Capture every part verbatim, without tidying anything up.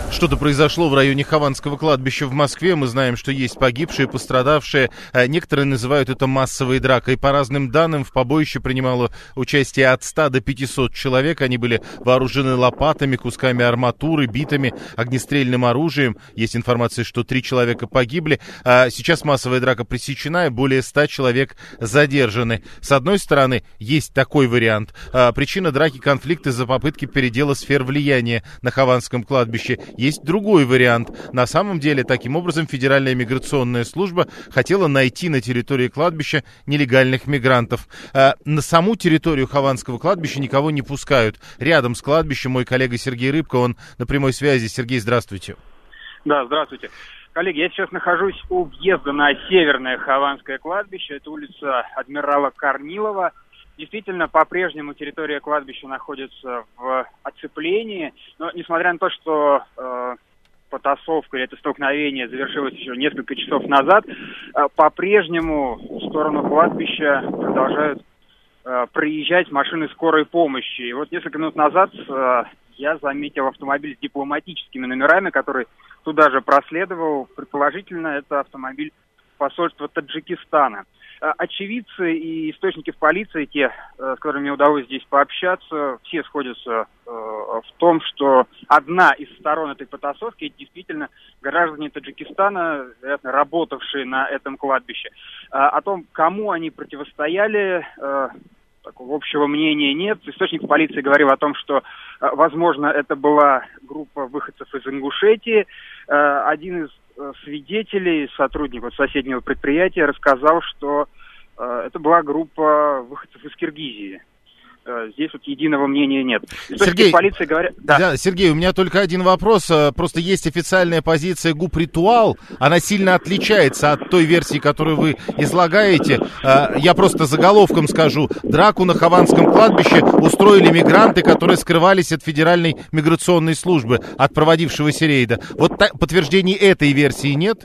Что-то произошло в районе Хованского кладбища в Москве. Мы знаем, что есть погибшие, пострадавшие. Некоторые называют это массовой дракой. По разным данным, в побоище принимало участие от ста до пятисот человек. Они были вооружены лопатами, кусками арматуры, битами, огнестрельным оружием. Есть информация, что три человека погибли. А сейчас массовая драка пресечена, и более ста человек задержаны. С одной стороны, есть такой вариант. А причина драки — конфликт из-за попытки передела сфер влияния на Хованском кладбище. Есть другой вариант. На самом деле, таким образом, Федеральная миграционная служба хотела найти на территории кладбища нелегальных мигрантов. А на саму территорию Хованского кладбища никого не пускают. Рядом с кладбищем мой коллега Сергей Рыбко, он на прямой связи. Сергей, здравствуйте. Да, здравствуйте. Коллеги, я сейчас нахожусь у въезда на северное Хованское кладбище. Это улица Адмирала Корнилова. Действительно, по-прежнему территория кладбища находится в оцеплении, но несмотря на то, что э, потасовка или это столкновение завершилось еще несколько часов назад, э, по-прежнему в сторону кладбища продолжают э, проезжать машины скорой помощи. И вот несколько минут назад э, я заметил автомобиль с дипломатическими номерами, который туда же проследовал. Предположительно, это автомобиль посольства Таджикистана. Очевидцы и источники в полиции, те, с которыми мне удалось здесь пообщаться, все сходятся э, в том, что одна из сторон этой потасовки — это действительно граждане Таджикистана, вероятно, работавшие на этом кладбище. А, о том, кому они противостояли, э, такого общего мнения нет. Источник в полиции говорил о том, что, э, возможно, это была группа выходцев из Ингушетии. Э, один из свидетелей, сотрудник вот соседнего предприятия, рассказал, что э, это была группа выходцев из Киргизии. Э, здесь вот единого мнения нет. Сергей, полиции говорят... да. Да, Сергей, у меня только один вопрос. Просто есть официальная позиция ГУП «Ритуал». Она сильно отличается от той версии, которую вы излагаете. Я просто заголовком скажу. Драку на Хованском кладбище устроили мигранты, которые скрывались от Федеральной миграционной службы, от проводившегося рейда. Вот та- подтверждений этой версии нет?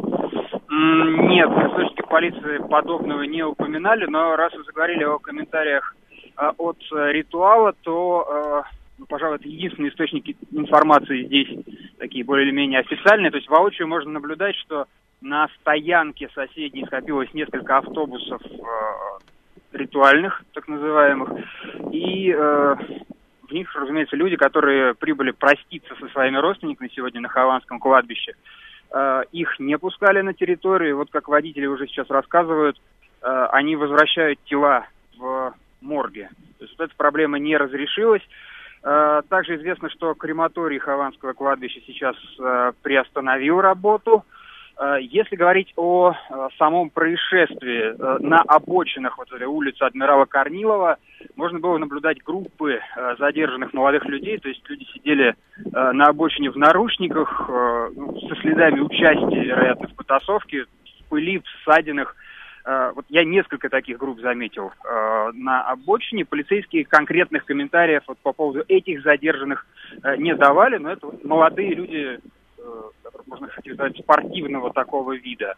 Нет, источники полиции подобного не упоминали, но раз вы заговорили о комментариях от «Ритуала», то, ну, пожалуй, это единственные источники информации здесь, такие более или менее официальные. То есть воочию можно наблюдать, что на стоянке соседней скопилось несколько автобусов э, ритуальных, так называемых, и э, в них, разумеется, люди, которые прибыли проститься со своими родственниками сегодня на Хованском кладбище. Э, их не пускали на территорию. Вот как водители уже сейчас рассказывают, э, они возвращают тела в морге. То есть вот эта проблема не разрешилась. Также известно, что крематорий Хованского кладбища сейчас приостановил работу. Если говорить о самом происшествии, на обочинах вот этой улицы Адмирала Корнилова можно было наблюдать группы задержанных молодых людей, то есть люди сидели на обочине в наручниках, со следами участия, вероятно, в потасовке, в пыли, в ссадинах. Вот я несколько таких групп заметил э, на обочине. Полицейские конкретных комментариев вот по поводу этих задержанных э, не давали, но это вот молодые люди, э, которых можно сказать, спортивного такого вида.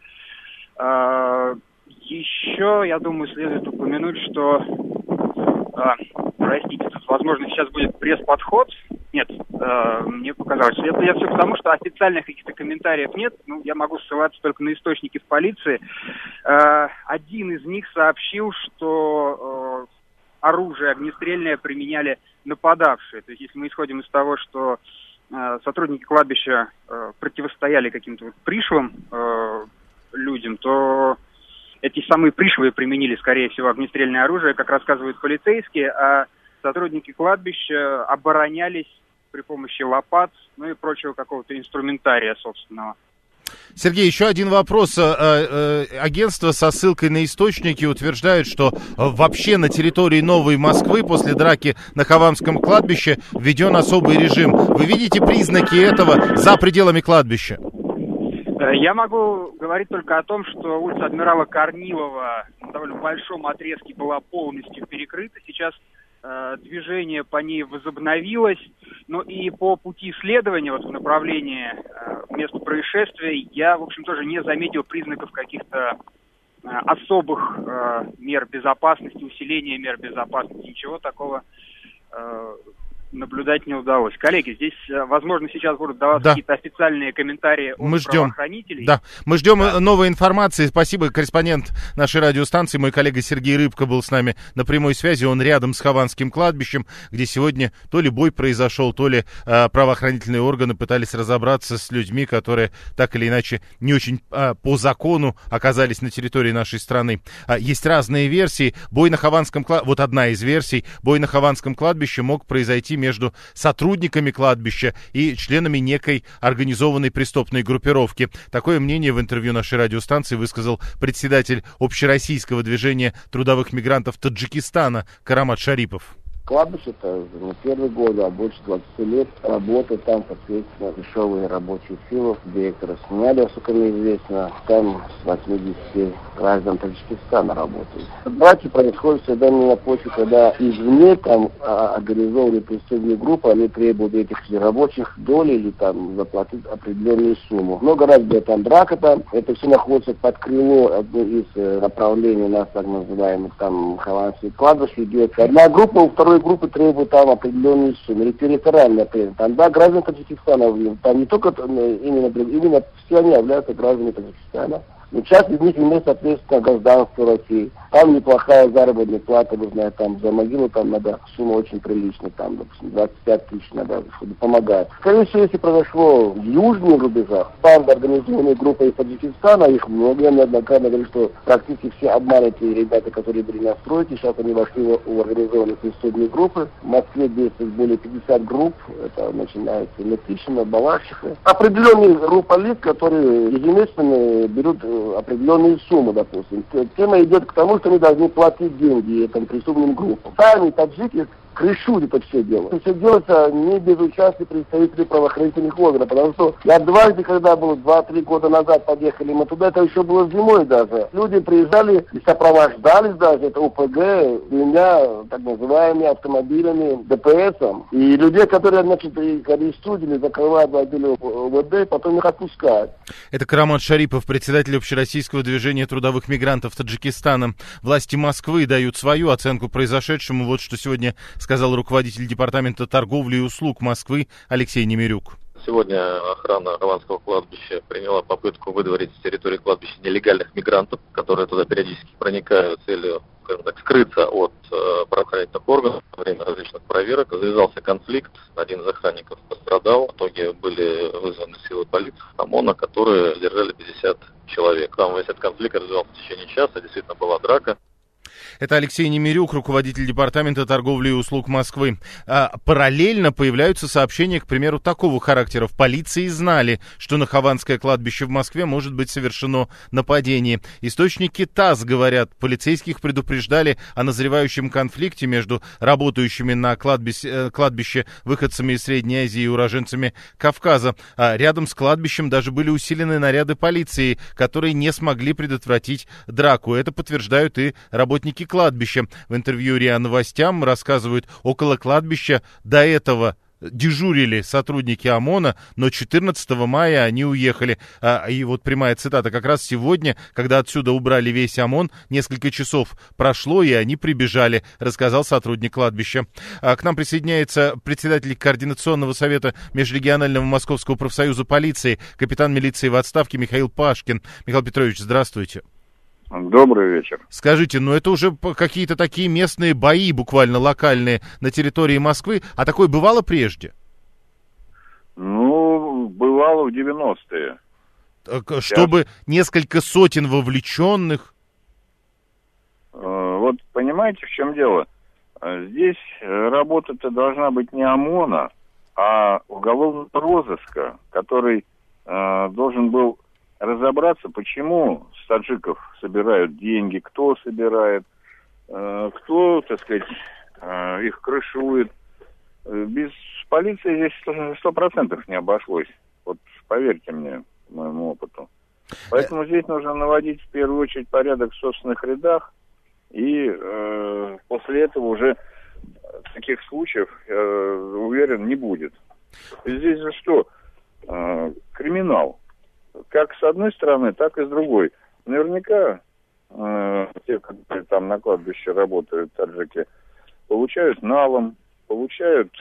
Э, еще, я думаю, следует упомянуть, что, э, простите, тут, возможно, сейчас будет пресс-подход. Нет, э, мне показалось. Это я все потому, что официальных каких-то комментариев нет. Ну, я могу ссылаться только на источники в полиции. Э, один из них сообщил, что э, оружие огнестрельное применяли нападавшие. То есть, если мы исходим из того, что э, сотрудники кладбища э, противостояли каким-то вот пришлым э, людям, то эти самые пришлые применили, скорее всего, огнестрельное оружие, как рассказывают полицейские, а сотрудники кладбища оборонялись при помощи лопат, ну и прочего какого-то инструментария собственного. Сергей, еще один вопрос. Агентство со ссылкой на источники утверждает, что вообще на территории Новой Москвы после драки на Хованском кладбище введен особый режим. Вы видите признаки этого за пределами кладбища? Я могу говорить только о том, что улица Адмирала Корнилова на довольно большом отрезке была полностью перекрыта. Сейчас э, движение по ней возобновилось. Но и по пути следования, вот в направлении э, места происшествия, я, в общем, тоже не заметил признаков каких-то э, особых э, мер безопасности, усиления мер безопасности. Ничего такого э, наблюдать не удалось. Коллеги, здесь, возможно, сейчас будут даваться да. какие-то официальные комментарии от мы ждем. правоохранителей. Да, мы ждем да. новой информации. Спасибо, корреспондент нашей радиостанции, мой коллега Сергей Рыбко был с нами на прямой связи. Он рядом с Хованским кладбищем, где сегодня то ли бой произошел, то ли э, правоохранительные органы пытались разобраться с людьми, которые так или иначе не очень э, по закону оказались на территории нашей страны. А, есть разные версии. Бой на Хованском кладбище, вот одна из версий, бой на Хованском кладбище мог произойти между сотрудниками кладбища и членами некой организованной преступной группировки. Такое мнение в интервью нашей радиостанции высказал председатель общероссийского движения трудовых мигрантов Таджикистана Карамат Шарипов. Кладбище-то не первый год, а больше двадцати лет работы там, соответственно, дешевые рабочие силы. Директора сняли, насколько мне известно, там с восьмидесяти граждан Таджикистана работают. Браки происходят всегда не на почве, когда извне там а, организованные преступные группы, они требуют этих рабочих доли или там заплатить определенную сумму. Много раз была там драка, там, это все находится под крыло одной из э, направлений нас, так называемых, там, Хованское кладбище идет. Одна группа у второй группы требуют там определенные суммы, или территориальные определенные. Там, да, граждане Таджикистана, там не только именно, именно все они являются гражданами Таджикистана. Но часть из них имеет, соответственно, гражданство России. Там неплохая заработная плата, вы знаете, там за могилу там надо, сумма очень приличная, там, допустим, двадцать пять тысяч надо, чтобы помогать. Скорее всего, если произошло в южных рубежах, там организованные группы из Таджикистана, их много, я неоднократно говорю, что практически все обманутые ребята, которые были на стройке, сейчас они вошли в организованные преступные группы. В Москве действует более пятидесяти групп, это начинается Метищина, Балашиха. Определенные группы лиц, которые ежемесячно берут определенные суммы, допустим. Тема идет к тому, что мы должны платить деньги этим преступным группам. Сами таджики крышуют это все дело. Это все делается не без участия представителей правоохранительных органов, потому что я дважды, когда был два-три года назад, подъехали мы туда, это еще было зимой даже. Люди приезжали и сопровождались даже, это ОПГ, двумя так называемыми автомобилями ДПС-ом. И людей, которые, значит, арестуют или закрывают в отделе ОВД, потом их отпускают. Это Карамат Шарипов, председатель общероссийского движения трудовых мигрантов Таджикистана. Власти Москвы дают свою оценку произошедшему. Вот что сегодня сказал руководитель департамента торговли и услуг Москвы Алексей Немирюк. Сегодня охрана Хованского кладбища приняла попытку выдворить с территории кладбища нелегальных мигрантов, которые туда периодически проникают с целью, скажем так, скрыться от э, правоохранительных органов во время различных проверок. Завязался конфликт, один из охранников пострадал. В итоге были вызваны силы полиции ОМОНа, которые задержали пятьдесят человек. Там весь этот конфликт развивался в течение часа, действительно была драка. Это Алексей Немирюк, руководитель департамента торговли и услуг Москвы. А, параллельно появляются сообщения, к примеру, такого характера. В полиции знали, что на Хованское кладбище в Москве может быть совершено нападение. Источники ТАСС говорят, полицейских предупреждали о назревающем конфликте между работающими на кладбище, кладбище выходцами из Средней Азии и уроженцами Кавказа. А рядом с кладбищем даже были усилены наряды полиции, которые не смогли предотвратить драку. Это подтверждают и работники кладбища. В интервью РИА Новостям рассказывают, около кладбища до этого дежурили сотрудники ОМОНа, но четырнадцатого мая они уехали. А, и вот прямая цитата. Как раз сегодня, когда отсюда убрали весь ОМОН, несколько часов прошло, и они прибежали, рассказал сотрудник кладбища. А, к нам присоединяется председатель Координационного совета Межрегионального Московского профсоюза полиции, капитан милиции в отставке Михаил Пашкин. Михаил Петрович, здравствуйте. Добрый вечер. Скажите, ну это уже какие-то такие местные бои, буквально локальные, на территории Москвы. А такое бывало прежде? Ну, бывало в девяностые. Чтобы Сейчас... несколько сотен вовлеченных? Вот понимаете, в чем дело? Здесь работа-то должна быть не ОМОНа, а уголовного розыска, который э, должен был разобраться, почему с таджиков собирают деньги, кто собирает, э, кто, так сказать, э, их крышует. Без полиции здесь сто процентов не обошлось. Вот поверьте мне, моему опыту. Поэтому здесь нужно наводить в первую очередь порядок в собственных рядах, и э, после этого уже таких случаев, э, уверен, не будет. И здесь же что? Э, криминал. Как с одной стороны, так и с другой. Наверняка э, те, которые там на кладбище работают, таджики, получают налом, получают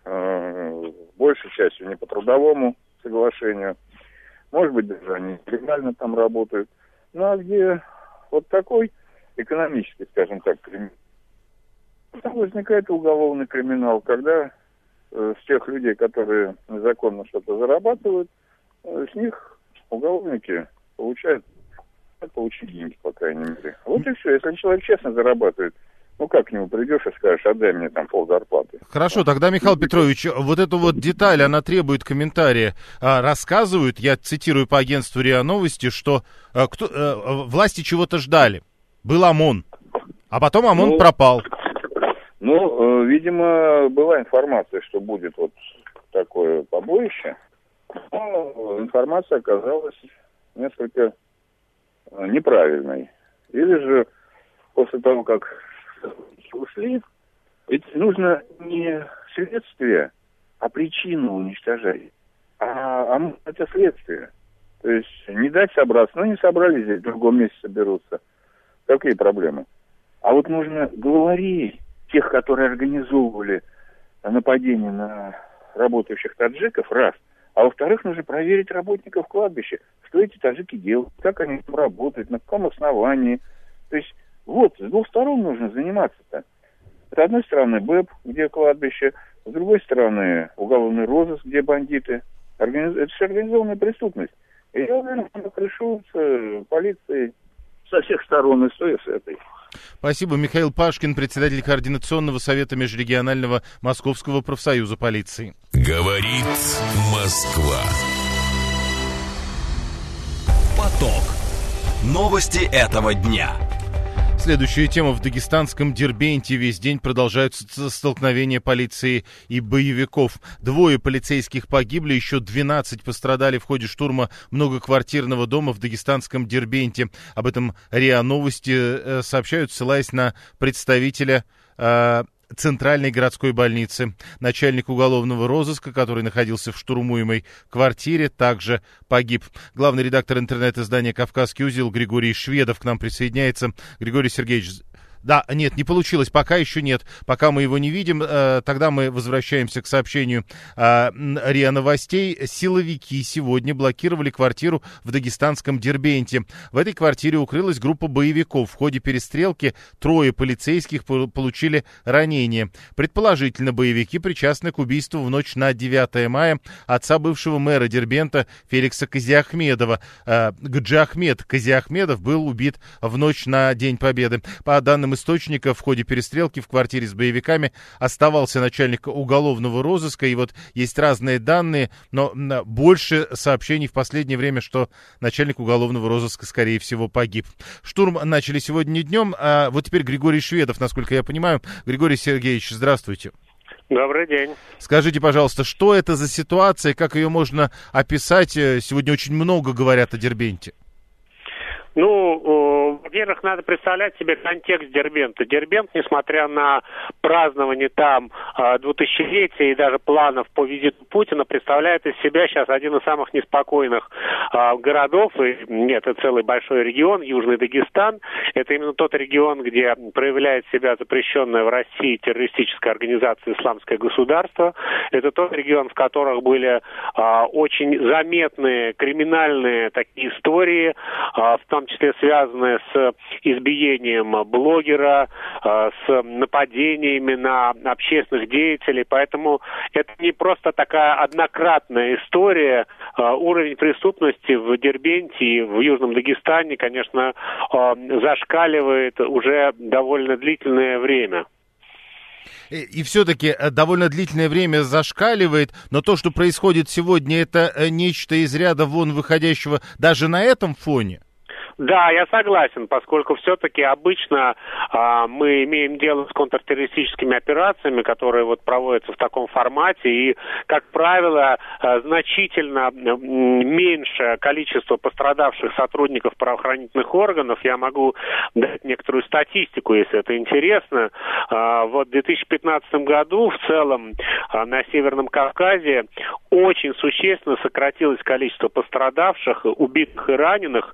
э, большей частью не по трудовому соглашению, может быть, даже они легально там работают. Ну, а где вот такой экономический, скажем так, криминал, там возникает уголовный криминал, когда э, с тех людей, которые незаконно что-то зарабатывают, э, с них уголовники получают, получить деньги, по крайней мере. Вот и все. Если человек честно зарабатывает, ну как к нему придешь и скажешь, отдай мне там пол зарплаты. Хорошо, тогда, Михаил Петрович, вот эту вот деталь, она требует комментария. А, рассказывают, я цитирую по агентству РИА Новости, что а, кто, а, власти чего-то ждали. Был ОМОН, а потом ОМОн ну, пропал. Ну, видимо, была информация, что будет вот такое побоище, но информация оказалась несколько неправильной. Или же после того, как ушли, ведь нужно не следствие, а причину уничтожать. А, а это следствие. То есть не дать собраться. Ну, не собрались здесь, в другом месте соберутся. Какие проблемы? А вот нужно главарей, тех, которые организовывали нападение на работающих таджиков, раз. А во-вторых, нужно проверить работников кладбища. Что эти таджики делают, как они там работают, на каком основании. То есть вот, с двух сторон нужно заниматься-то. С одной стороны БЭП, где кладбище, с другой стороны уголовный розыск, где бандиты. Организ... Это же организованная преступность. И я уверен, что крышуются полицией со всех сторон, и с той, и с этой. Спасибо. Михаил Пашкин, председатель Координационного совета Межрегионального Московского профсоюза полиции. Говорит Москва. Поток. Новости этого дня. Следующая тема. В дагестанском Дербенте весь день продолжаются столкновения полиции и боевиков. Двое полицейских погибли, еще двенадцать пострадали в ходе штурма многоквартирного дома в дагестанском Дербенте. Об этом РИА Новости сообщают, ссылаясь на представителя э, Центральной городской больницы. Начальник уголовного розыска, который находился в штурмуемой квартире, также погиб. Главный редактор интернет-издания «Кавказский узел» Григорий Шведов к нам присоединяется. Григорий Сергеевич, да, нет, не получилось, пока еще нет, пока мы его не видим, э, тогда мы возвращаемся к сообщению э, РИА Новостей. Силовики сегодня блокировали квартиру в дагестанском Дербенте. В этой квартире укрылась группа боевиков. В ходе перестрелки трое полицейских получили ранения. Предположительно, боевики причастны к убийству в ночь на девятое мая отца бывшего мэра Дербента Феликса Казиахмедова. Э, Гаджиахмед Казиахмедов был убит в ночь на День Победы. По данным источника, в ходе перестрелки в квартире с боевиками оставался начальник уголовного розыска. И вот есть разные данные, но больше сообщений в последнее время, что начальник уголовного розыска, скорее всего, погиб. Штурм начали сегодня днем. А вот теперь Григорий Шведов, насколько я понимаю. Григорий Сергеевич, здравствуйте. Добрый день. Скажите, пожалуйста, что это за ситуация, как ее можно описать? Сегодня очень много говорят о Дербенте. Ну, во-первых, надо представлять себе контекст Дербента. Дербент, несмотря на празднование там двухтысячелетия и даже планов по визиту Путина, представляет из себя сейчас один из самых неспокойных а, городов. И, нет, это целый большой регион, Южный Дагестан. Это именно тот регион, где проявляет себя запрещенная в России террористическая организация «Исламское государство». Это тот регион, в котором были а, очень заметные криминальные такие истории, а, в том В том числе связанные с избиением блогера, с нападениями на общественных деятелей. Поэтому это не просто такая однократная история. Уровень преступности в Дербенте и в Южном Дагестане, конечно, зашкаливает уже довольно длительное время. И все-таки довольно длительное время зашкаливает, но то, что происходит сегодня, это нечто из ряда вон выходящего даже на этом фоне. Да, я согласен, поскольку все-таки обычно а, мы имеем дело с контртеррористическими операциями, которые вот проводятся в таком формате, и, как правило, а, значительно меньше количество пострадавших сотрудников правоохранительных органов. Я могу дать некоторую статистику, если это интересно. А, вот в две тысячи пятнадцатом году в целом а, на Северном Кавказе очень существенно сократилось количество пострадавших, убитых и раненых.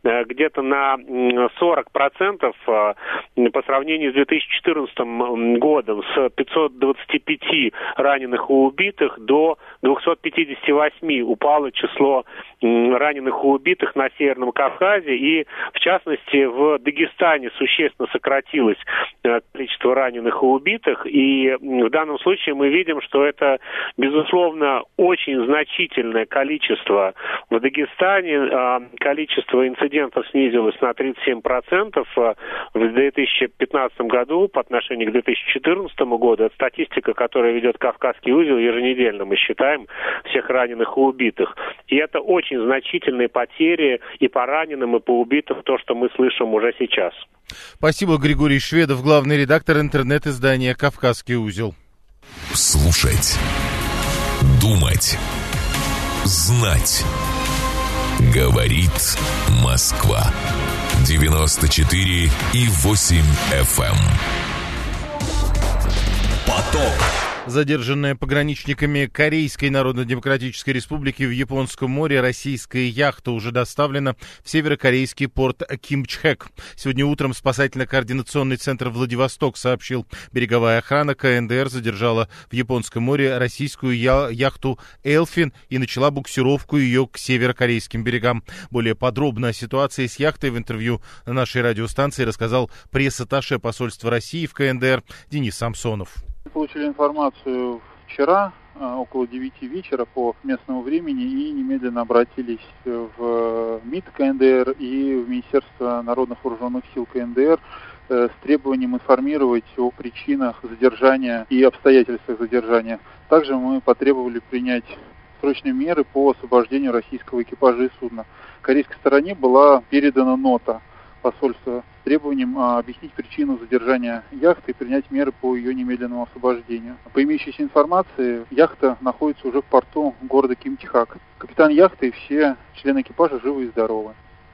где-то на сорок процентов по сравнению с две тысячи четырнадцатым годом, с пятисот двадцати пяти раненых и убитых до двухсот пятидесяти восьми упало число раненых и убитых на Северном Кавказе, и в частности в Дагестане существенно сократилось количество раненых и убитых, и в данном случае мы видим, что это, безусловно, очень значительное количество. В Дагестане количество инцидентов снизилось на тридцать семь процентов в две тысячи пятнадцатом году по отношению к две тысячи четырнадцатому году. Это статистика, которая ведет Кавказский узел еженедельно. Мы считаем всех раненых и убитых. И это очень значительные потери и по раненым, и по убитым, то, что мы слышим уже сейчас. Спасибо, Григорий Шведов, главный редактор интернет-издания «Кавказский узел». Слушать, думать, знать. Говорит Москва. девяносто четыре и восемь эф эм. Поток. Задержанная пограничниками Корейской Народно-Демократической Республики в Японском море российская яхта уже доставлена в северокорейский порт Кимчхэк. Сегодня утром спасательно-координационный центр «Владивосток» сообщил, береговая охрана ка эн дэ эр задержала в Японском море российскую я- яхту «Элфин» и начала буксировку ее к северокорейским берегам. Более подробно о ситуации с яхтой в интервью на нашей радиостанции рассказал пресс-атташе посольства России в ка эн дэ эр Денис Самсонов. Мы получили информацию вчера, около девяти вечера по местному времени, и немедленно обратились в МИД ка эн дэ эр и в Министерство народных вооруженных сил ка эн дэ эр с требованием информировать о причинах задержания и обстоятельствах задержания. Также мы потребовали принять срочные меры по освобождению российского экипажа и судна. Корейской стороне была передана нота посольства с требованием а, объяснить причину задержания яхты и принять меры по ее немедленному освобождению. По имеющейся информации, яхта находится уже в порту города Кимчхэк. Капитан яхты и все члены экипажа живы и здоровы.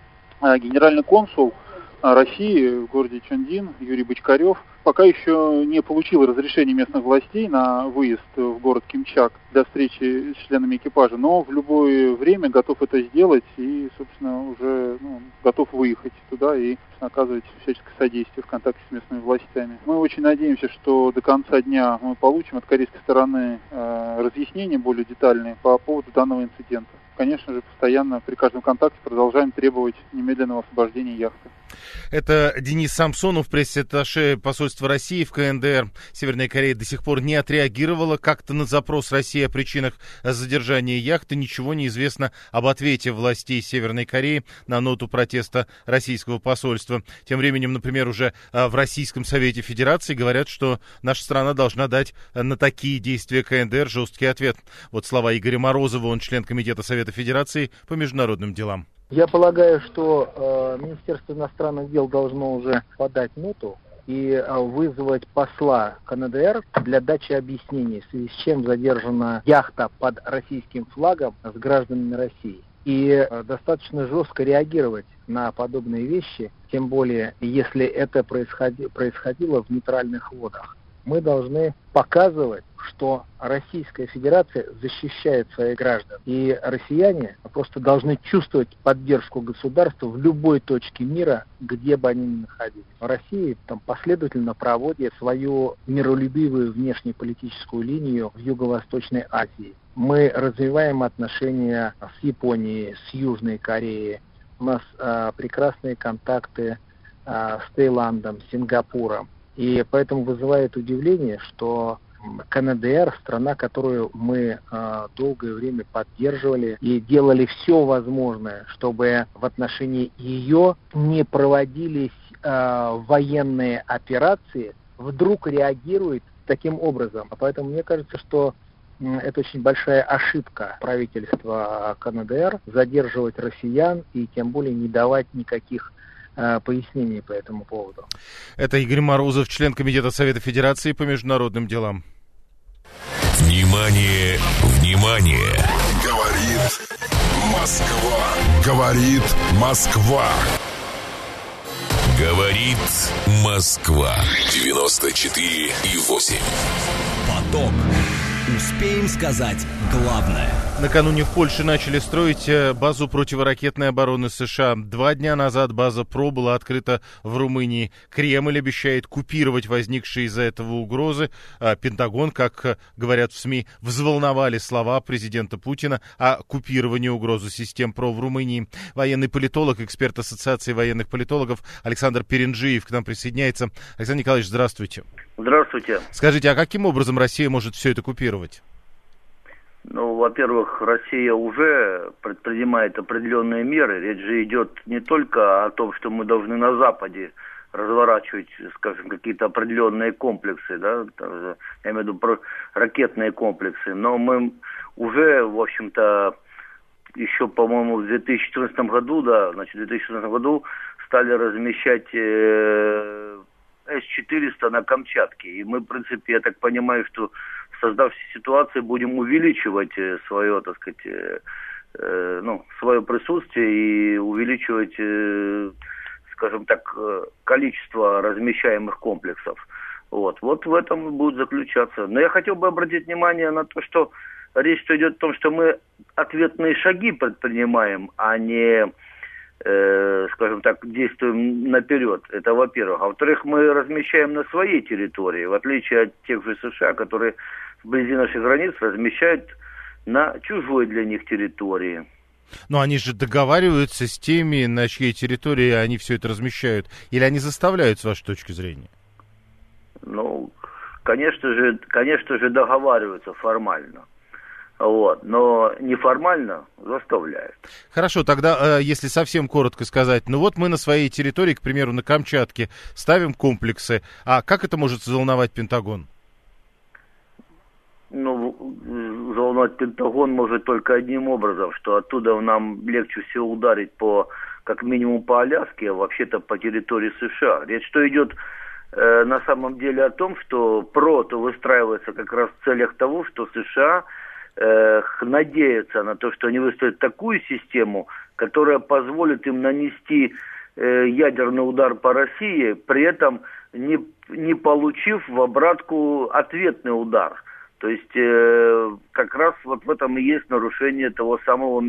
А, генеральный консул России в городе Чондин Юрий Бочкарев пока еще не получил разрешения местных властей на выезд в город Кимчхэк для встречи с членами экипажа, но в любое время готов это сделать и, собственно, уже ну, готов выехать туда и оказывать всяческое содействие в контакте с местными властями. Мы очень надеемся, что до конца дня мы получим от корейской стороны э, разъяснения более детальные по поводу данного инцидента. Конечно же, постоянно при каждом контакте продолжаем требовать немедленного освобождения яхты. Это Денис Самсонов, пресс-атташе посольства России в ка эн дэ эр. Северная Корея до сих пор не отреагировала как-то на запрос России о причинах задержания яхты. Ничего не известно об ответе властей Северной Кореи на ноту протеста российского посольства. Тем временем, например, уже в Российском Совете Федерации говорят, что наша страна должна дать на такие действия ка эн дэ эр жесткий ответ. Вот слова Игоря Морозова, он член Комитета Совета Федерации по международным делам. Я полагаю, что э, Министерство иностранных дел должно уже подать ноту и э, вызвать посла ка эн дэ эр для дачи объяснений, в связи с чем задержана яхта под российским флагом с гражданами России. И э, достаточно жестко реагировать на подобные вещи, тем более, если это происходи- происходило в нейтральных водах. Мы должны показывать, что Российская Федерация защищает своих граждан. И россияне просто должны чувствовать поддержку государства в любой точке мира, где бы они ни находились. Россия там последовательно проводит свою миролюбивую внешнеполитическую линию в Юго-Восточной Азии. Мы развиваем отношения с Японией, с Южной Кореей. У нас э, прекрасные контакты э, с Таиландом, с Сингапуром. И поэтому вызывает удивление, что ка эн дэ эр, страна, которую мы э, долгое время поддерживали и делали все возможное, чтобы в отношении ее не проводились э, военные операции, вдруг реагирует таким образом. Поэтому мне кажется, что э, это очень большая ошибка правительства ка эн дэ эр задерживать россиян и тем более не давать никаких пояснений по этому поводу. Это Игорь Морозов, член Комитета Совета Федерации по международным делам. Внимание, внимание! Говорит Москва. Говорит Москва. Говорит Москва. девяносто четыре и восемь. Поток. Успеем сказать главное. Накануне в Польше начали строить базу противоракетной обороны США. Два дня назад база ПРО была открыта в Румынии. Кремль обещает купировать возникшие из-за этого угрозы. Пентагон, как говорят в СМИ, взволновали слова президента Путина о купировании угрозы систем ПРО в Румынии. Военный политолог, эксперт Ассоциации военных политологов Александр Перенджиев к нам присоединяется. Александр Николаевич, здравствуйте. Здравствуйте. Скажите, а каким образом Россия может все это купировать? Ну, во-первых, Россия уже предпринимает определенные меры. Речь же идет не только о том, что мы должны на Западе разворачивать, скажем, какие-то определенные комплексы, да, я имею в виду ракетные комплексы, но мы уже, в общем-то, еще, по-моему, в две тысячи четырнадцатом году, да, значит, в две тысячи четырнадцатом году стали размещать э, эс четыреста на Камчатке. И мы, в принципе, я так понимаю, что в создавшейся ситуации будем увеличивать свое, так сказать, э, э, ну, свое присутствие и увеличивать, э, скажем так, количество размещаемых комплексов. Вот. Вот в этом будет заключаться. Но я хотел бы обратить внимание на то, что речь идет о том, что мы ответные шаги предпринимаем, а не, э, скажем так, действуем наперед. Это во-первых. А во-вторых, мы размещаем на своей территории, в отличие от тех же США, которые вблизи наших границ размещают на чужой для них территории. Но они же договариваются с теми, на чьей территории они все это размещают. Или они заставляют, с вашей точки зрения? Ну, конечно же, конечно же, договариваются формально. Вот, но неформально заставляют. Хорошо, тогда, если совсем коротко сказать, ну вот мы на своей территории, к примеру, на Камчатке ставим комплексы, а как это может взволновать Пентагон? Ну, взволновать Пентагон может только одним образом, что оттуда нам легче всего ударить по, как минимум по Аляске, а вообще-то по территории США. Речь что идет э, на самом деле о том, что ПРО-то выстраивается как раз в целях того, что США э, надеются на то, что они выстроят такую систему, которая позволит им нанести э, ядерный удар по России, при этом не, не получив в обратку ответный удар. То есть э, как раз вот в этом и есть нарушение того самого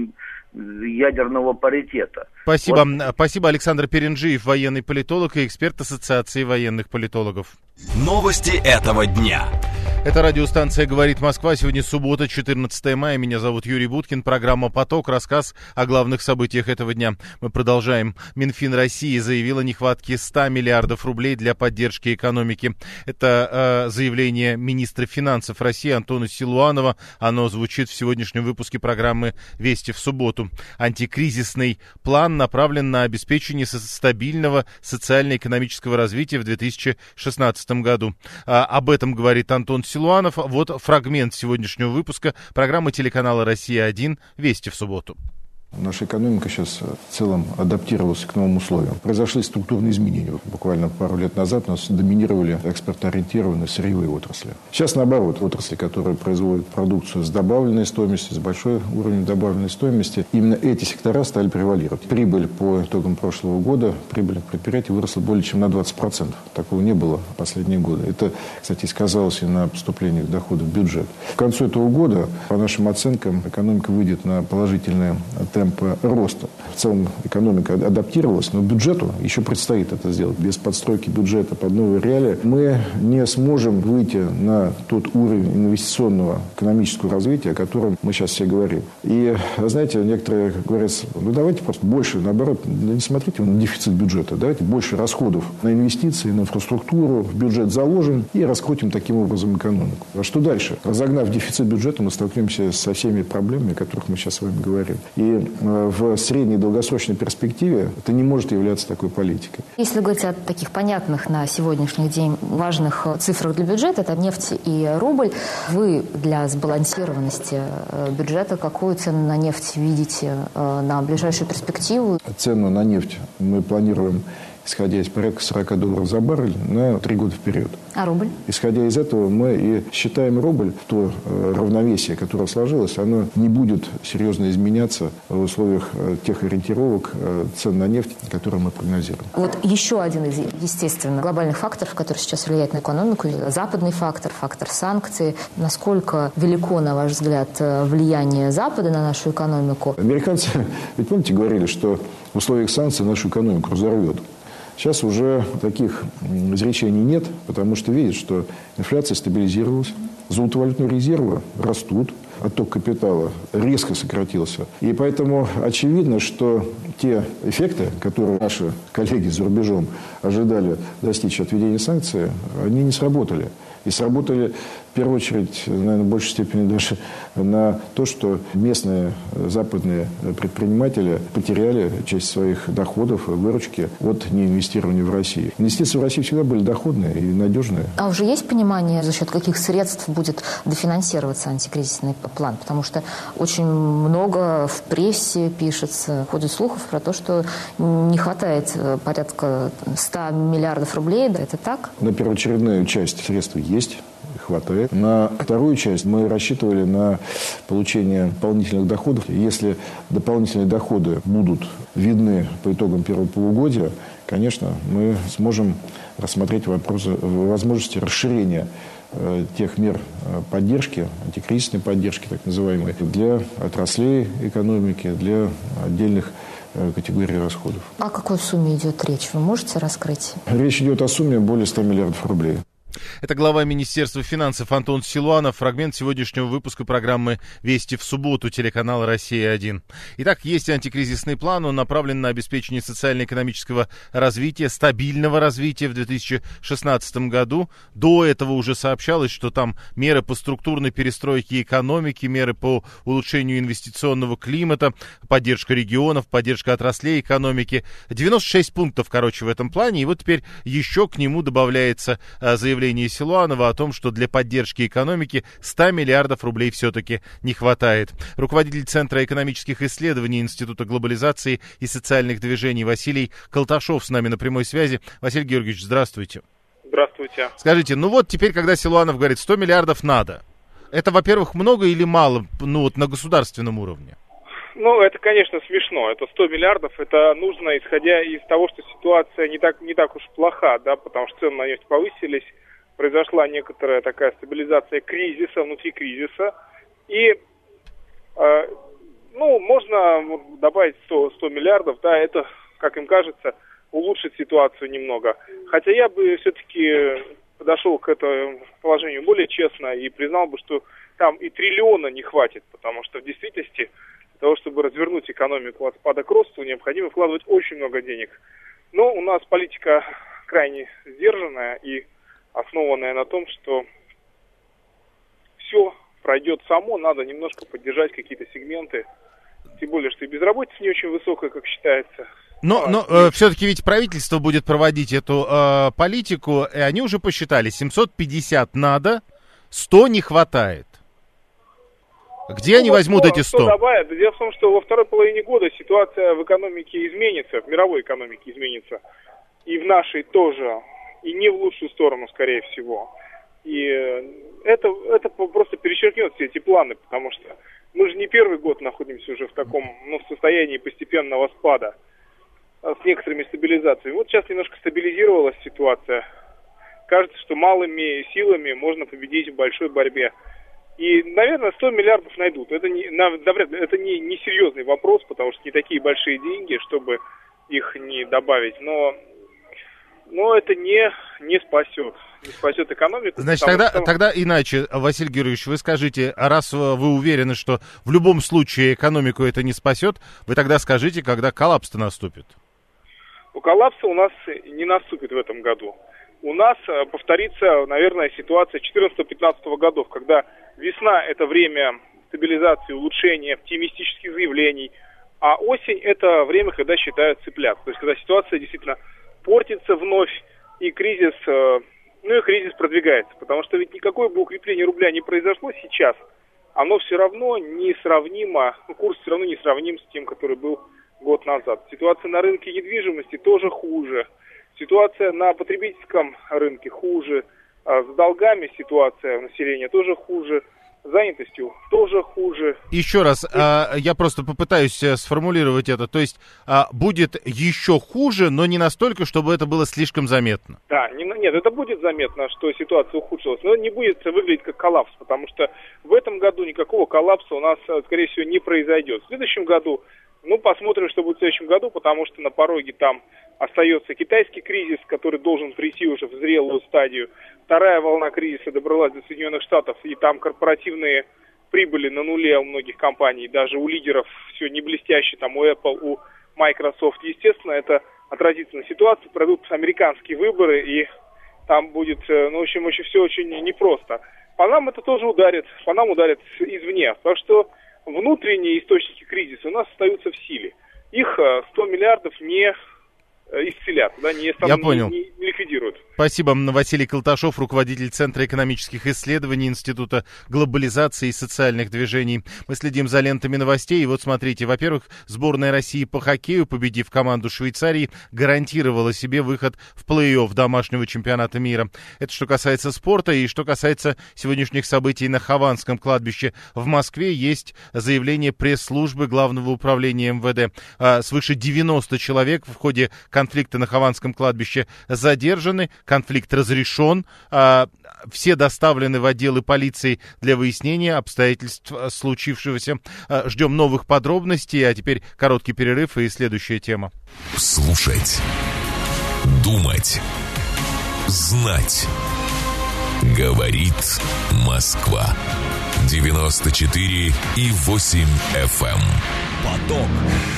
ядерного паритета. Спасибо, вот. Спасибо, Александр Перенджиев, военный политолог и эксперт Ассоциации военных политологов. Новости этого дня. Это радиостанция «Говорит Москва». Сегодня суббота, четырнадцатое мая. Меня зовут Юрий Буткин. Программа «Поток». Рассказ о главных событиях этого дня. Мы продолжаем. Минфин России заявил о нехватке ста миллиардов рублей для поддержки экономики. Это э, заявление министра финансов России Антона Силуанова. Оно звучит в сегодняшнем выпуске программы «Вести в субботу». Антикризисный план направлен на обеспечение стабильного социально-экономического развития в две тысячи шестнадцатом году. А, об этом говорит Антон Силуанов. Силуанов. Вот фрагмент сегодняшнего выпуска программы телеканала «Россия один. Вести в субботу». Наша экономика сейчас в целом адаптировалась к новым условиям. Произошли структурные изменения. Вот буквально пару лет назад у нас доминировали экспортно-ориентированные сырьевые отрасли. Сейчас, наоборот, отрасли, которые производят продукцию с добавленной стоимостью, с большой уровнем добавленной стоимости, именно эти сектора стали превалировать. Прибыль по итогам прошлого года, прибыль предприятий выросла более чем на двадцать процентов. Такого не было в последние годы. Это, кстати, сказалось и на поступлениях доходов в бюджет. К концу этого года, по нашим оценкам, экономика выйдет на положительные темпы роста. В целом экономика адаптировалась, но бюджету еще предстоит это сделать. Без подстройки бюджета под новые реалии мы не сможем выйти на тот уровень инвестиционного экономического развития, о котором мы сейчас все говорим. И, знаете, некоторые говорят, ну давайте просто больше, наоборот, не смотрите на дефицит бюджета, давайте больше расходов на инвестиции, на инфраструктуру, в бюджет заложим и раскрутим таким образом экономику. А что дальше? Разогнав дефицит бюджета, мы столкнемся со всеми проблемами, о которых мы сейчас с вами говорим. И в средней и долгосрочной перспективе это не может являться такой политикой. Если говорить о таких понятных на сегодняшний день важных цифрах для бюджета, это нефть и рубль, вы для сбалансированности бюджета какую цену на нефть видите на ближайшую перспективу? Цену на нефть мы планируем исходя из порядка сорок долларов за баррель на три года вперед. А рубль? Исходя из этого мы и считаем рубль, то равновесие, которое сложилось, оно не будет серьезно изменяться в условиях тех ориентировок цен на нефть, которые мы прогнозируем. Вот еще один из, естественно, глобальных факторов, который сейчас влияет на экономику, западный фактор, фактор санкций. Насколько велико, на ваш взгляд, влияние Запада на нашу экономику? Американцы, ведь помните, говорили, что в условиях санкций нашу экономику разорвет. Сейчас уже таких изречений нет, потому что видят, что инфляция стабилизировалась, золотовалютные резервы растут, отток капитала резко сократился. И поэтому очевидно, что те эффекты, которые наши коллеги за рубежом ожидали достичь от введения санкций, они не сработали. И сработали, в первую очередь, наверное, в большей степени даже на то, что местные западные предприниматели потеряли часть своих доходов, выручки от неинвестирования в Россию. Инвестиции в Россию всегда были доходные и надежные. А уже есть понимание, за счет каких средств будет дофинансироваться антикризисный план? Потому что очень много в прессе пишется, ходит слухов про то, что не хватает порядка ста миллиардов рублей. Это так? На первоочередную часть средств есть, хватает. На вторую часть мы рассчитывали на получение дополнительных доходов. Если дополнительные доходы будут видны по итогам первого полугодия, конечно, мы сможем рассмотреть вопросы, возможности расширения тех мер поддержки, антикризисной поддержки, так называемой, для отраслей экономики, для отдельных категорий расходов. О какой сумме идет речь? Вы можете раскрыть? Речь идет о сумме более ста миллиардов рублей. Это глава Министерства финансов Антон Силуанов. Фрагмент сегодняшнего выпуска программы «Вести в субботу», телеканал «Россия-один». Итак, есть антикризисный план. Он направлен на обеспечение социально-экономического развития, стабильного развития в две тысячи шестнадцатом году. До этого уже сообщалось, что там меры по структурной перестройке экономики, меры по улучшению инвестиционного климата, поддержка регионов, поддержка отраслей экономики. девяносто шесть пунктов, короче, в этом плане. И вот теперь еще к нему добавляется заявление Силуанова о том, что для поддержки экономики ста миллиардов рублей все-таки не хватает. Руководитель Центра экономических исследований Института глобализации и социальных движений Василий Колташов с нами на прямой связи. Василий Георгиевич, здравствуйте. Здравствуйте. Скажите, ну вот теперь, когда Силуанов говорит, сто миллиардов надо, это, во-первых, много или мало, ну вот на государственном уровне? Ну, это, конечно, смешно. Это сто миллиардов. Это нужно, исходя из того, что ситуация не так, не так уж плоха, да, потому что цены на нефть повысились, произошла некоторая такая стабилизация кризиса, внутри кризиса. И, э, ну, можно вот, добавить сто, сто миллиардов, да, это, как им кажется, улучшит ситуацию немного. Хотя я бы все-таки подошел к этому положению более честно и признал бы, что там и триллиона не хватит, потому что в действительности для того, чтобы развернуть экономику от спада к росту, необходимо вкладывать очень много денег. Но у нас политика крайне сдержанная и основанная на том, что все пройдет само, надо немножко поддержать какие-то сегменты. Тем более, что и безработица не очень высокая, как считается. Но, но э, все-таки ведь правительство будет проводить эту э, политику, и они уже посчитали, семьсот пятьдесят надо, сто не хватает. Где ну, они вот возьмут эти сто? Добавят. Дело в том, что во второй половине года ситуация в экономике изменится, в мировой экономике изменится. И в нашей тоже. И не в лучшую сторону, скорее всего. И это, это просто перечеркнет все эти планы, потому что мы же не первый год находимся уже в таком, ну, в состоянии постепенного спада с некоторыми стабилизациями. Вот сейчас немножко стабилизировалась ситуация. Кажется, что малыми силами можно победить в большой борьбе. И, наверное, сто миллиардов найдут. Это не, это не, не серьезный вопрос, потому что не такие большие деньги, чтобы их не добавить. Но, но это не, не спасет. Не спасет экономику. Значит, тогда, что... тогда иначе, Василий Георгиевич, вы скажите, раз вы уверены, что в любом случае экономику это не спасет, вы тогда скажите, когда коллапс-то наступит? У коллапса у нас не наступит в этом году. У нас повторится, наверное, ситуация четырнадцатого-пятнадцатого годов, когда весна – это время стабилизации, улучшения, оптимистических заявлений, а осень – это время, когда считают цыплят. То есть, когда ситуация действительно портится вновь, и кризис, ну и кризис продвигается. Потому что ведь никакое бы укрепление рубля не произошло сейчас, оно все равно несравнимо, ну, курс все равно не сравним с тем, который был год назад. Ситуация на рынке недвижимости тоже хуже. Ситуация на потребительском рынке хуже, с долгами ситуация населения тоже хуже, с занятостью тоже хуже. Еще раз, а, я просто попытаюсь сформулировать это. То есть а, будет еще хуже, но не настолько, чтобы это было слишком заметно. Да, не, нет, это будет заметно, что ситуация ухудшилась, но не будет выглядеть как коллапс, потому что в этом году никакого коллапса у нас, скорее всего, не произойдет. В следующем году, ну, посмотрим, что будет в следующем году, потому что на пороге там остается китайский кризис, который должен прийти уже в зрелую стадию. Вторая волна кризиса добралась до Соединенных Штатов, и там корпоративные прибыли на нуле у многих компаний, даже у лидеров все не блестяще, там у Apple, у Microsoft. Естественно, это отразится на ситуации, пройдут американские выборы, и там будет, ну, в общем, очень, все очень непросто. По нам это тоже ударит, по нам ударит извне. Так что внутренние источники кризиса у нас остаются в силе. Их сто миллиардов не исцелят, да, не, Я понял. не, не ликвидируют. Спасибо. Василий Колташов, руководитель Центра экономических исследований Института глобализации и социальных движений. Мы следим за лентами новостей. И вот смотрите, во-первых, сборная России по хоккею, победив команду Швейцарии, гарантировала себе выход в плей-офф домашнего чемпионата мира. Это что касается спорта. И что касается сегодняшних событий на Хованском кладбище в Москве, есть заявление пресс-службы Главного управления эм вэ дэ. Свыше девяноста человек в ходе конфликта на Хованском кладбище задержаны. Конфликт разрешен. А, все доставлены в отделы полиции для выяснения обстоятельств случившегося. А, ждем новых подробностей. А теперь короткий перерыв и следующая тема. Слушать. Думать. Знать. Говорит Москва. девяносто четыре и восемь эф эм. Поток.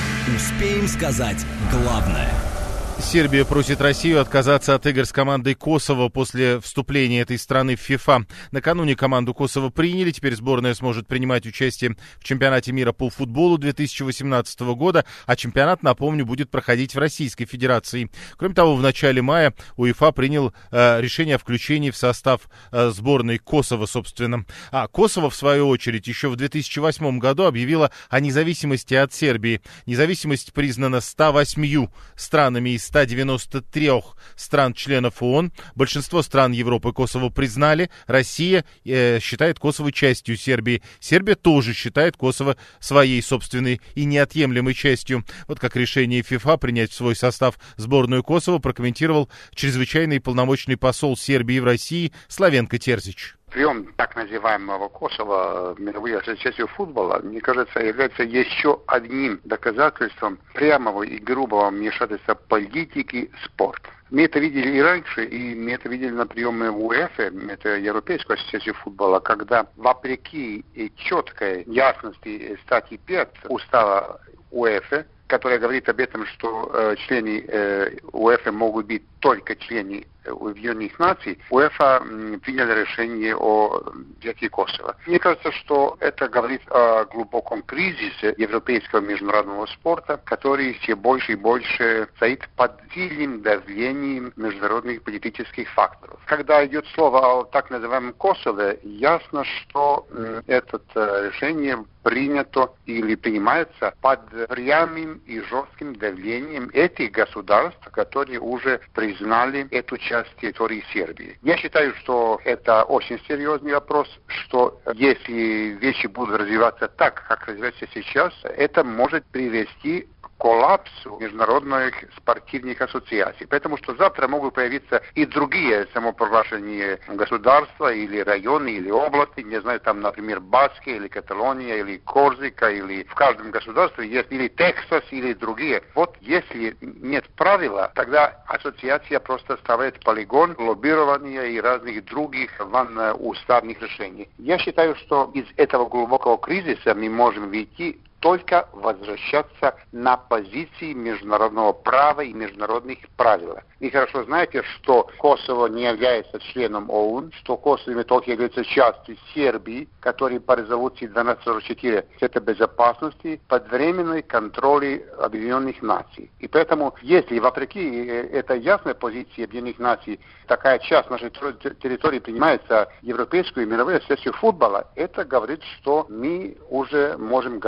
Успеем сказать главное. Сербия просит Россию отказаться от игр с командой Косово после вступления этой страны в ФИФА. Накануне команду Косово приняли, теперь сборная сможет принимать участие в чемпионате мира по футболу две тысячи восемнадцатого года, а чемпионат, напомню, будет проходить в Российской Федерации. Кроме того, в начале мая УЕФА принял э, решение о включении в состав э, сборной Косово, собственно. А Косово, в свою очередь, еще в две тысячи восьмом году объявило о независимости от Сербии. Независимость признана ста восьмью странами из ста девяноста трёх стран-членов ООН. Большинство стран Европы Косово признали. Россия э, считает Косово частью Сербии. Сербия тоже считает Косово своей собственной и неотъемлемой частью. Вот как решение ФИФА принять в свой состав сборную Косово прокомментировал чрезвычайный полномочный посол Сербии в России Славенко Терзич. Прием так называемого Косово в мировую ассоциацию футбола, мне кажется, является еще одним доказательством прямого и грубого вмешательства политики в спорт. Мы это видели и раньше, и мы это видели на приеме в УЕФА, это Европейскую ассоциацию футбола, когда вопреки четкой ясности статьи пять устава УЕФА, которая говорит об этом, что э, члены э, УЕФА могут быть только члены Объединенных Наций, УЕФА м, приняла решение о взятии Косово. Мне кажется, что это говорит о глубоком кризисе европейского международного спорта, который все больше и больше стоит под сильным давлением международных политических факторов. Когда идет слово о так называемом Косово, ясно, что м, это э, решение принято или принимается под прямым и жестким давлением этих государств, которые уже признали эту часть территории Сербии. Я считаю, что это очень серьезный вопрос, что если вещи будут развиваться так, как развиваются сейчас, это может привести к коллапсу международных спортивных ассоциаций. Потому что завтра могут появиться и другие самопровозглашенные государства, или районы, или области, не знаю, там, например, Баския, или Каталония, или Корсика, или в каждом государстве есть или Тексас, или другие. Вот если нет правила, тогда ассоциация просто ставит полигон лоббирования и разных других ван-уставных решений. Я считаю, что из этого глубокого кризиса мы можем выйти только возвращаться на позиции международного права и международных правил. Вы хорошо знаете, что Косово не является членом ООН, что Косово только является частью Сербии, которая по резолюции двенадцать сорок четыре Совета Безопасности под временной контролем Объединенных Наций. И поэтому, если вопреки этой ясной позиции Объединенных Наций такая часть нашей территории принимается Европейскую и мировую ассоциацию футбола, это говорит, что мы уже можем говорить о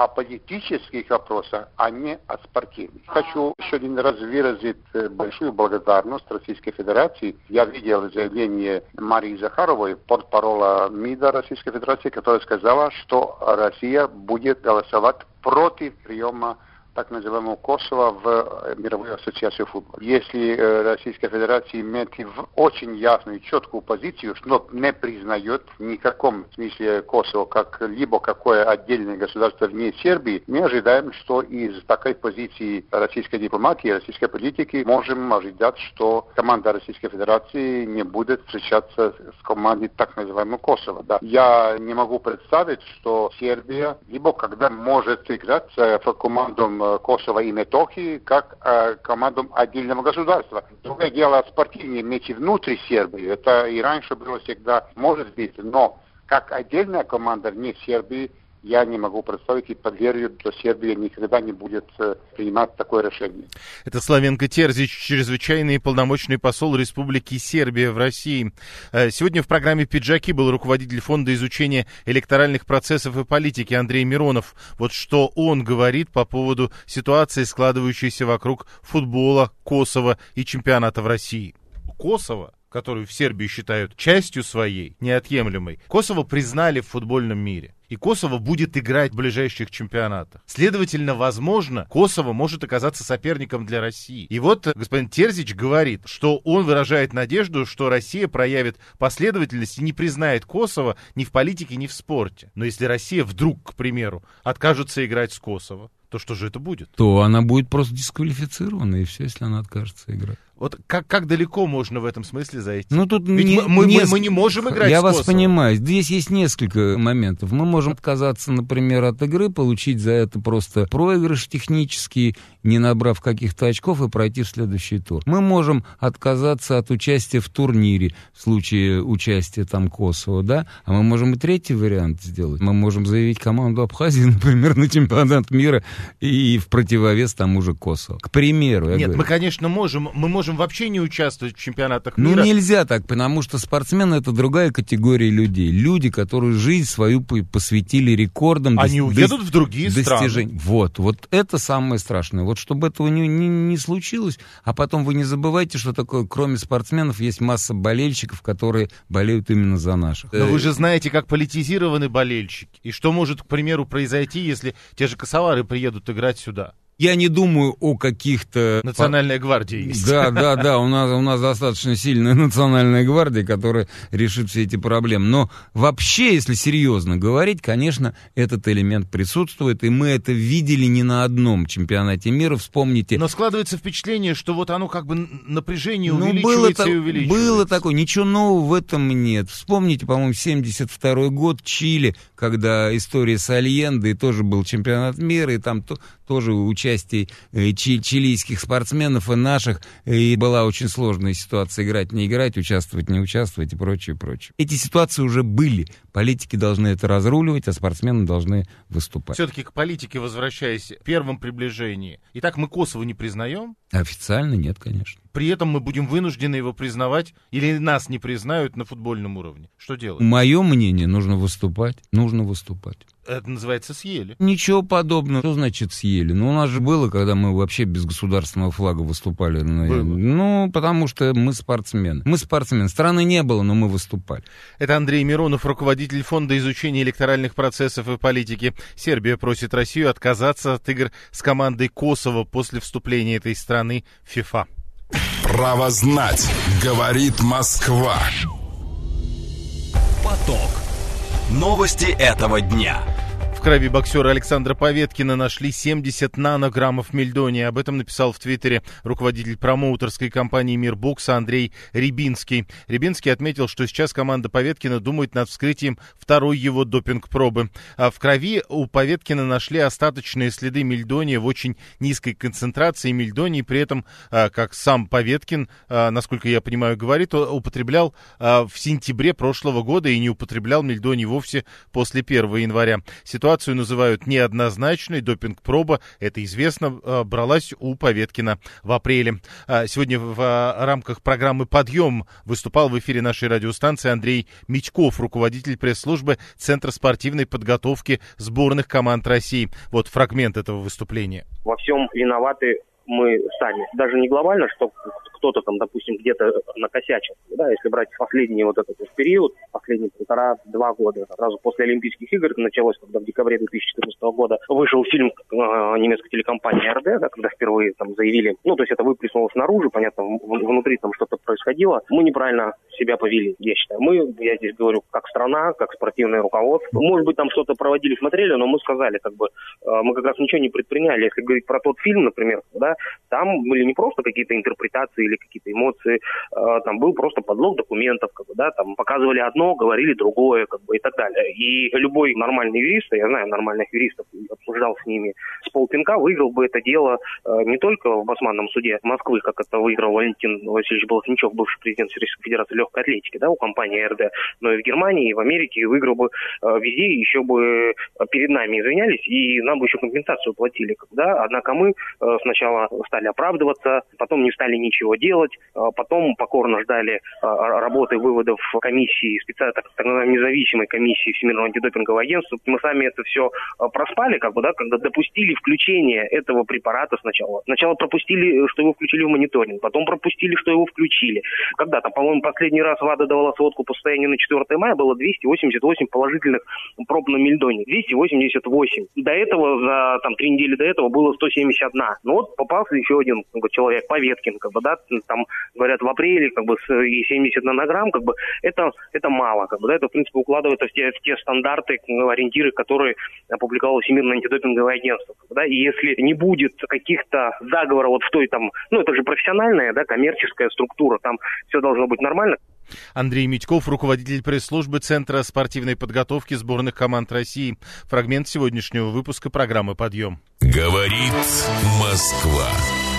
о политических вопросах, а не о спортивных. Хочу еще один раз выразить большую благодарность Российской Федерации. Я видел заявление Марии Захаровой, портпарола МИДа Российской Федерации, которая сказала, что Россия будет голосовать против приема так называемого Косово в мировую ассоциацию футбола. Если э, Российская Федерация имеет очень ясную, четкую позицию, что не признает в никаком смысле Косово как либо какое отдельное государство вне Сербии, мы ожидаем, что из такой позиции российской дипломатии, российской политики можем ожидать, что команда Российской Федерации не будет встречаться с командой так называемого Косово. Да. Я не могу представить, что Сербия либо когда может играть в команду Косово и Метохии как э, командам отдельного государства. Другое дело, спортивные матчи внутри Сербии, это и раньше было всегда, может быть, но как отдельная команда вне Сербии, я не могу представить и поверю, что Сербия никогда не будет э, принимать такое решение. Это Славенко Терзич, чрезвычайный и полномочный посол Республики Сербия в России. Сегодня в программе «Пиджаки» был руководитель Фонда изучения электоральных процессов и политики Андрей Миронов. Вот что он говорит по поводу ситуации, складывающейся вокруг футбола, Косово и чемпионата в России. Косово, которую в Сербии считают частью своей, неотъемлемой, Косово признали в футбольном мире. И Косово будет играть в ближайших чемпионатах. Следовательно, возможно, Косово может оказаться соперником для России. И вот господин Терзич говорит, что он выражает надежду, что Россия проявит последовательность и не признает Косово ни в политике, ни в спорте. Но если Россия вдруг, к примеру, откажется играть с Косово, то что же это будет? То она будет просто дисквалифицирована, и все, если она откажется играть. Вот как, как далеко можно в этом смысле зайти? Ну, тут Ведь не, мы, мы, не, мы не можем играть я с вас Косово. понимаю. Здесь есть несколько моментов. Мы можем отказаться, например, от игры, получить за это просто проигрыш технический, не набрав каких-то очков, и пройти в следующий тур. Мы можем отказаться от участия в турнире в случае участия там Косово, да? А мы можем и третий вариант сделать. Мы можем заявить команду Абхазии, например, на чемпионат мира и в противовес тому же Косово. К примеру. Нет, говорю. мы, конечно, можем. Мы можем вообще не участвовать в чемпионатах Ну, мира. нельзя так, потому что спортсмены — это другая категория людей. Люди, которые жизнь свою посвятили рекордам. Они дос- уедут в другие достижений. страны. Вот, вот это самое страшное. Вот чтобы этого не, не, не случилось, а потом вы не забывайте, что такое, кроме спортсменов, есть масса болельщиков, которые болеют именно за наших. Но вы же знаете, как политизированы болельщики. И что может, к примеру, произойти, если те же косовары приедут играть сюда? Я не думаю о каких-то... Национальная гвардия есть. Да, да, да, у нас, у нас достаточно сильная национальная гвардия, которая решит все эти проблемы. Но вообще, если серьезно говорить, конечно, этот элемент присутствует, и мы это видели не на одном чемпионате мира, вспомните. Но складывается впечатление, что вот оно как бы напряжение Ну, увеличивается было, и увеличивается. Было такое, ничего нового в этом нет. Вспомните, по-моему, семьдесят второй год, Чили, когда история с Альендой, тоже был чемпионат мира, и там то, тоже участие чи- чилийских спортсменов и наших, и была очень сложная ситуация: играть, не играть, участвовать, не участвовать и прочее, прочее. Эти ситуации уже были. Политики должны это разруливать, а спортсмены должны выступать. Все-таки к политике возвращаясь, в первом приближении. Итак, мы Косово не признаем? Официально нет, конечно. При этом мы будем вынуждены его признавать, или нас не признают на футбольном уровне. Что делать? Мое мнение, нужно выступать. Нужно выступать. Это называется съели. Ничего подобного. Что значит съели? Ну, у нас же было, когда мы вообще без государственного флага выступали. Было. Ну, потому что мы спортсмены. Мы спортсмены. Страны не было, но мы выступали. Это Андрей Миронов, руководитель Фонда изучения электоральных процессов и политики. Сербия просит Россию отказаться от игр с командой Косово после вступления этой страны в ФИФА. Право знать, говорит Москва. Поток. Новости этого дня. В крови боксера Александра Поветкина нашли семьдесят нанограммов мельдония. Об этом написал в Твиттере руководитель промоутерской компании «Мир бокса» Андрей Рябинский. Рябинский отметил, что сейчас команда Поветкина думает над вскрытием второй его допинг-пробы. А в крови у Поветкина нашли остаточные следы мельдония в очень низкой концентрации. Мельдоний при этом, как сам Поветкин, насколько я понимаю, говорит, употреблял в сентябре прошлого года и не употреблял мельдоний вовсе после первого января. Ситуация ситуацию называют неоднозначной. Допинг-проба, это известно, бралась у Поветкина в апреле. Сегодня в рамках программы «Подъем» выступал в эфире нашей радиостанции Андрей Митьков, руководитель пресс-службы Центра спортивной подготовки сборных команд России. Вот фрагмент этого выступления. Во всем виноваты мы сами. Даже не глобально, что кто-то там, допустим, где-то накосячил. Да, если брать последний вот этот период, последние полтора-два года, сразу после Олимпийских игр, это началось, когда в декабре две тысячи четырнадцатого года вышел фильм э, немецкой телекомпании эр дэ, да, когда впервые там заявили, ну, то есть это выплеснулось наружу, понятно, в, внутри там что-то происходило. Мы неправильно себя повели, я считаю. Мы, я здесь говорю, как страна, как спортивное руководство. Может быть, там что-то проводили, смотрели, но мы сказали, как бы, э, мы как раз ничего не предприняли. Если говорить про тот фильм, например, да, там были не просто какие-то интерпретации или какие-то эмоции, э, там был просто подлог документов, как бы, да, там показывали одно, говорили другое, как бы, и так далее. И любой нормальный юрист, я знаю нормальных юристов, обсуждал с ними с полпинка, выиграл бы это дело э, не только в Басманном суде Москвы, как это выиграл Валентин Васильевич Болотничев, бывший президент Российской Федерации легкой атлетики, да, у компании эр дэ, но и в Германии, и в Америке, и выиграл бы э, везде, и еще бы перед нами извинялись, и нам бы еще компенсацию платили, да. Однако мы э, сначала стали оправдываться, потом не стали ничего делать, э, потом покорно ждали э, работы, выводов комиссии, специально так, так называемой независимой комиссии Всемирного антидопингового агентства. Мы сами это все э, проспали, как бы, да, когда допустили включение этого препарата сначала. Сначала пропустили, что его включили в мониторинг, потом пропустили, что его включили. Когда-то, по-моему, последний раз ВАДА давала сводку по состоянию на четвёртое мая, было двести восемьдесят восемь положительных проб на мельдоне. двести восемьдесят восемь. До этого, за там три недели до этого было сто семьдесят один. Ну вот попался еще один, как бы, человек, Поветкин, как бы, да, там говорят в апреле, как бы, и семьдесят нанограмм, как бы, это, это мало, как бы, да, это, в принципе, укладывается в те, в те стандарты, ориентиры, которые опубликовало Всемирное антидопинговое агентство, как бы, да, и если не будет каких-то заговоров вот в той там, ну, это же профессиональная, да, коммерческая структура, там все должно быть нормально. Андрей Митьков, руководитель пресс-службы Центра спортивной подготовки сборных команд России. Фрагмент сегодняшнего выпуска программы «Подъем». Говорит Москва.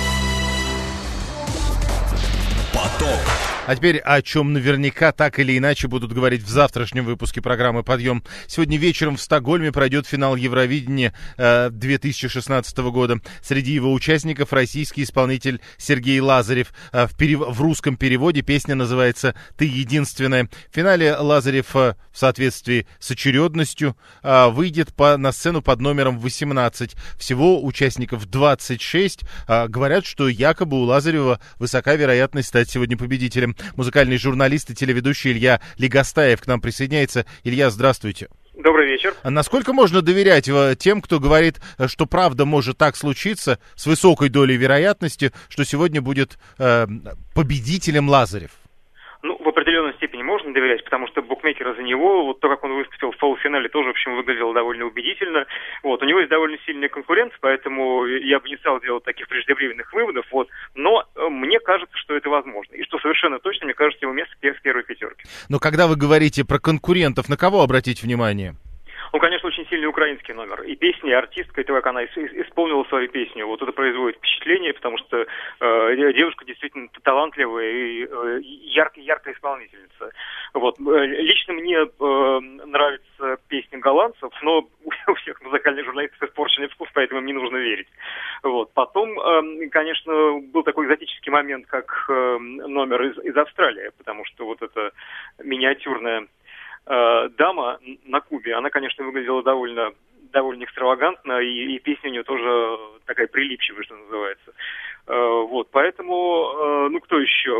Поток. А теперь о чем наверняка так или иначе будут говорить в завтрашнем выпуске программы «Подъем». Сегодня вечером в Стокгольме пройдет финал Евровидения э, две тысячи шестнадцатого года. Среди его участников российский исполнитель Сергей Лазарев. Э, в, перев... в русском переводе песня называется «Ты единственная». В финале Лазарев э, в соответствии с очередностью э, выйдет по... на сцену под номером восемнадцать. Всего участников двадцать шесть. Э, говорят, что якобы у Лазарева высока вероятность стать сегодня победителем. Музыкальный журналист и телеведущий Илья Легостаев к нам присоединяется. Илья, здравствуйте. Добрый вечер. А насколько можно доверять тем, кто говорит, что правда может так случиться с высокой долей вероятности, что сегодня будет э, победителем Лазарев? Ну, в определенной степени можно доверять, потому что букмекеры за него, вот то, как он выступил в полуфинале, тоже, в общем, выглядело довольно убедительно. Вот, у него есть довольно сильный конкурент, поэтому я бы не стал делать таких преждевременных выводов, вот. Но э, мне кажется, что это возможно. И что совершенно точно, мне кажется, его место в первой пятерке. Но когда вы говорите про конкурентов, на кого обратить внимание? Ну, конечно, очень сильный украинский номер. И песня, и артистка, и то, как она исполнила свою песню, вот это производит впечатление, потому что э, девушка действительно талантливая и э, яркая, яркая исполнительница. Вот. Лично мне э, нравится песня голландцев, но у всех музыкальных журналистов испорченный вкус, поэтому им не нужно верить. Вот. Потом, э, конечно, был такой экзотический момент, как э, номер из, из Австралии, потому что вот эта миниатюрная дама на Кубе, она, конечно, выглядела довольно, довольно экстравагантно, и, и песня у нее тоже такая прилипчивая, что называется. Вот, поэтому, ну, кто еще?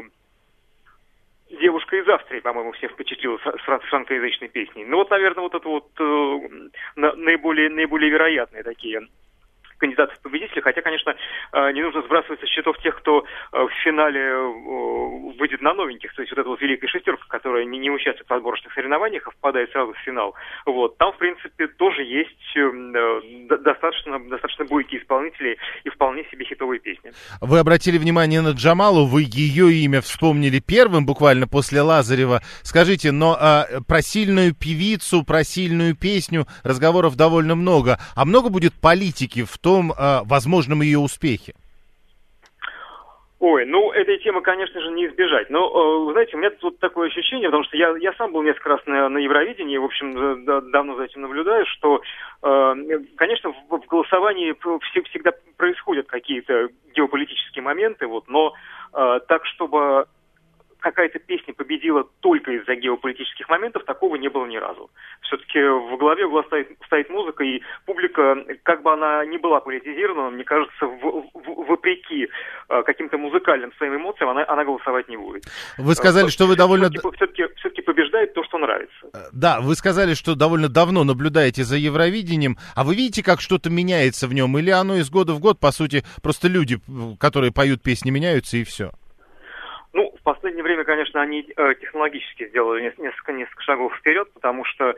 Девушка из Австрии, по-моему, всех впечатлила с франкоязычной песней. Ну, вот, наверное, вот это вот наиболее, наиболее вероятные такие кандидаты в победители, хотя, конечно, не нужно сбрасывать со счетов тех, кто в финале выйдет на новеньких, то есть вот эта вот великая шестерка, которая не, не участвует в отборочных соревнованиях, а впадает сразу в финал. Вот. Там, в принципе, тоже есть достаточно, достаточно бойкие исполнители и вполне себе хитовые песни. Вы обратили внимание на Джамалу, вы ее имя вспомнили первым, буквально после Лазарева. Скажите, но а, про сильную певицу, про сильную песню разговоров довольно много. А много будет политики в том а, возможном ее успехе? Ой, ну, этой темы, конечно же, не избежать. Но, э, вы знаете, у меня тут такое ощущение, потому что я, я сам был несколько раз на, на Евровидении, в общем, да, давно за этим наблюдаю, что, э, конечно, в, в голосовании вс- всегда происходят какие-то геополитические моменты, вот, но э, так, чтобы какая-то песня победила только из-за геополитических моментов, такого не было ни разу. Все-таки в голове угла стоит, стоит музыка, и публика, как бы она ни была политизирована, мне кажется, в, в, вопреки э, каким-то музыкальным своим эмоциям, она, она голосовать не будет. Вы сказали, э, что вы довольно... Все-таки, все-таки, все-таки побеждает то, что нравится. Да, вы сказали, что довольно давно наблюдаете за Евровидением, а вы видите, как что-то меняется в нем? Или оно из года в год, по сути, просто люди, которые поют песни, меняются, и все? Ну, в последнее время, конечно, они э, технологически сделали несколько, несколько шагов вперед, потому что э,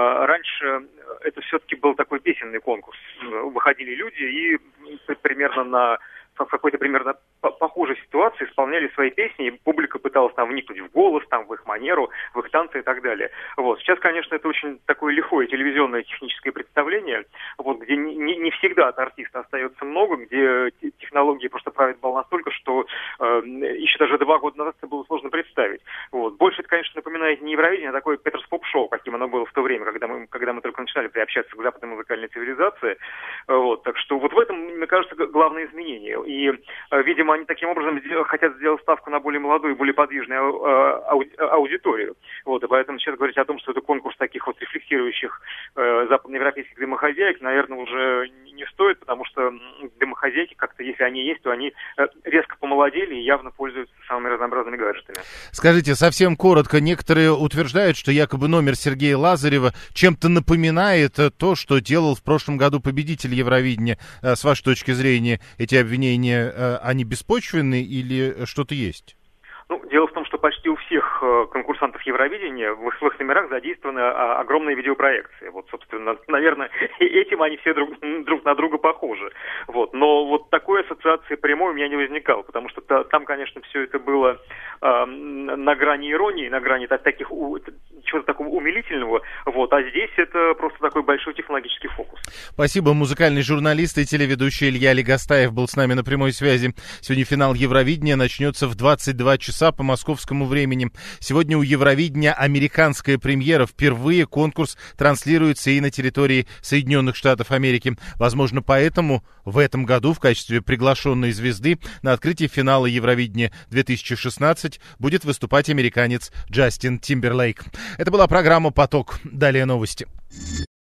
раньше это все-таки был такой песенный конкурс. Выходили люди и примерно на в какой-то примерно похожей ситуации исполняли свои песни, и публика пыталась там вникнуть в голос, там, в их манеру, в их танцы и так далее. Вот. Сейчас, конечно, это очень такое лихое телевизионное техническое представление, вот, где не, не всегда от артиста остается много, где технологии просто правят бал настолько, что э, еще даже два года назад это было сложно представить. Вот. Больше это, конечно, напоминает не Евровидение, а такое Петерс поп-шоу, каким оно было в то время, когда мы, когда мы только начинали приобщаться к западной музыкальной цивилизации. Вот. Так что вот в этом, мне кажется, главное изменение. И, видимо, они таким образом хотят сделать ставку на более молодую, более подвижную ауди- аудиторию. Вот, и поэтому сейчас говорить о том, что это конкурс таких вот рефлексирующих э, западноевропейских домохозяек, наверное, уже не стоит, потому что домохозяйки как-то, если они есть, то они резко помолодели и явно пользуются самыми разнообразными гаджетами. Скажите, совсем коротко, некоторые утверждают, что якобы номер Сергея Лазарева чем-то напоминает то, что делал в прошлом году победитель Евровидения. С вашей точки зрения, эти обвинения, они беспочвенны или что-то есть? Ну, дело в том, что почти у всех э, конкурсантов Евровидения в их, в их номерах задействованы а, огромные видеопроекции. Вот, собственно, наверное, этим они все друг, друг на друга похожи. Вот. Но вот такой ассоциации прямой у меня не возникало, потому что та, там, конечно, все это было э, на грани иронии, на грани так, таких у, чего-то такого умилительного. Вот. А здесь это просто такой большой технологический фокус. Спасибо. Музыкальный журналист и телеведущий Илья Легостаев был с нами на прямой связи. Сегодня финал Евровидения начнется в двадцать два часа по московскому времени. Сегодня у Евровидения американская премьера. Впервые конкурс транслируется и на территории Соединенных Штатов Америки. Возможно, поэтому в этом году в качестве приглашенной звезды на открытии финала Евровидения две тысячи шестнадцать будет выступать американец Джастин Тимберлейк. Это была программа «Поток». Далее новости.